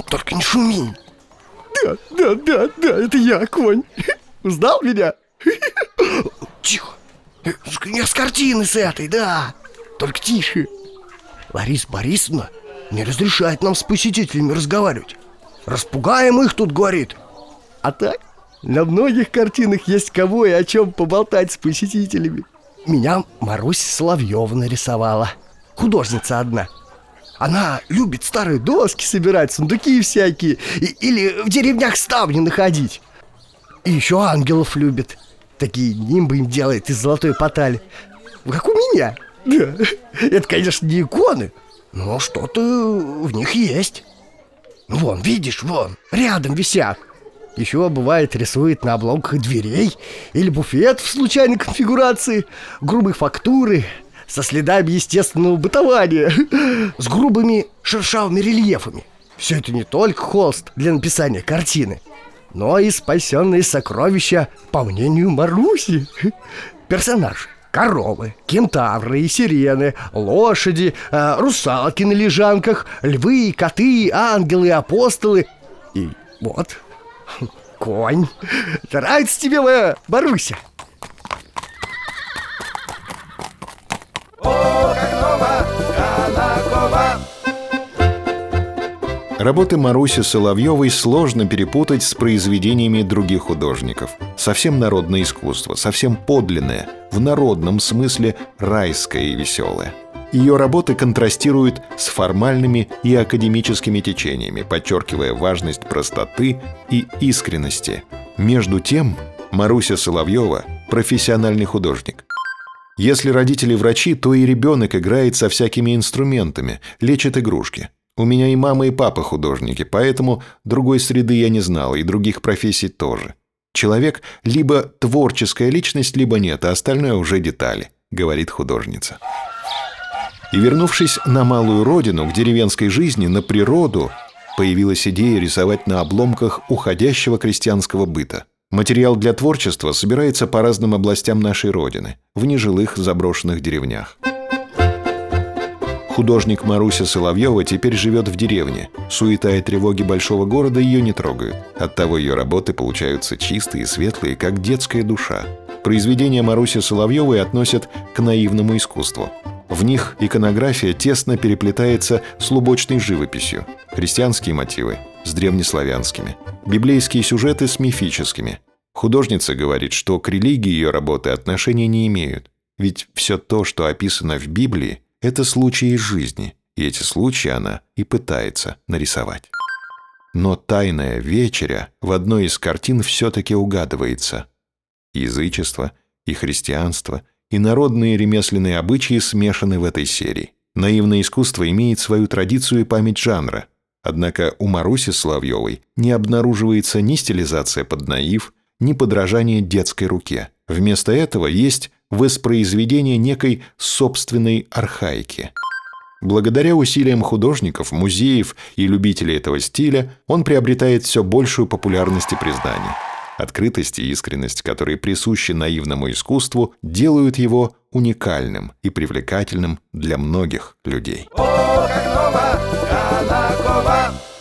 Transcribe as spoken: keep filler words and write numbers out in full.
только не шуми. Да, да, да, да, это я, конь. Узнал меня? Тихо. Я с картины с этой, да. Только тише. Лариса Борисовна не разрешает нам с посетителями разговаривать. Распугаем их тут, говорит. А так, на многих картинах есть кого и о чем поболтать с посетителями. Меня Маруся Соловьева нарисовала. Художница одна. Она любит старые доски собирать, сундуки всякие, и, или в деревнях ставни находить. И еще ангелов любит. Такие нимбы им делает из золотой потали. Как у меня. Да, это, конечно, не иконы, но что-то в них есть. Вон, видишь, вон, рядом висят. Еще, бывает, рисует на обломках дверей или буфет в случайной конфигурации, грубые фактуры со следами естественного бытования, с грубыми шершавыми рельефами. Все это не только холст для написания картины, но и спасенные сокровища, по мнению Маруси. Персонажи: коровы, кентавры и сирены, лошади, э, русалки на лежанках, львы, коты, ангелы, апостолы. И вот конь. Нравится тебе моя Маруся? О, как нова, Колокова! Работы Маруси Соловьевой сложно перепутать с произведениями других художников. Совсем народное искусство, совсем подлинное, в народном смысле райское и веселое. Ее работы контрастируют с формальными и академическими течениями, подчеркивая важность простоты и искренности. Между тем, Маруся Соловьева – профессиональный художник. Если родители врачи, то и ребенок играет со всякими инструментами, лечит игрушки. У меня и мама, и папа художники, поэтому другой среды я не знал, и других профессий тоже. Человек либо творческая личность, либо нет, а остальное уже детали, говорит художница. И вернувшись на малую родину, к деревенской жизни, на природу, появилась идея рисовать на обломках уходящего крестьянского быта. Материал для творчества собирается по разным областям нашей родины, в нежилых заброшенных деревнях. Художник Маруся Соловьева теперь живет в деревне. Суета и тревоги большого города ее не трогают. Оттого ее работы получаются чистые и светлые, как детская душа. Произведения Маруси Соловьевой относят к наивному искусству. В них иконография тесно переплетается с лубочной живописью, христианские мотивы с древнеславянскими, библейские сюжеты с мифическими. Художница говорит, что к религии ее работы отношения не имеют, ведь все то, что описано в Библии, это случаи из жизни, и эти случаи она и пытается нарисовать. Но тайная вечеря в одной из картин все-таки угадывается. Язычество и христианство, и народные ремесленные обычаи смешаны в этой серии. Наивное искусство имеет свою традицию и память жанра. Однако у Маруси Соловьевой не обнаруживается ни стилизация под наив, ни подражание детской руке. Вместо этого есть воспроизведение некой собственной архаики. Благодаря усилиям художников, музеев и любителей этого стиля он приобретает все большую популярность и признание. Открытость и искренность, которые присущи наивному искусству, делают его уникальным и привлекательным для многих людей. О, как нова, Колокова!